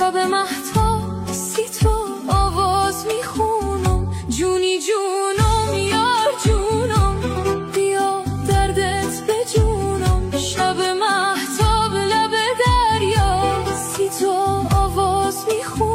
شب مهتاب سی تو آواز میخونم، جونی جونم یار جونم، بیا دردت به جونم. شب مهتاب لب دریا سی تو آواز میخونم.